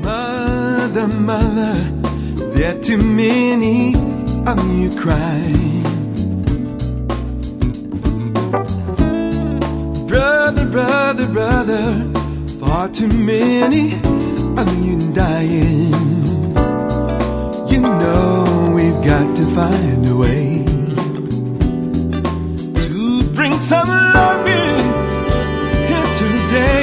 Mother, mother, there are too many of you crying. Brother, brother, brother, far too many of you dying. You know we've got to find a way to bring some love in here today.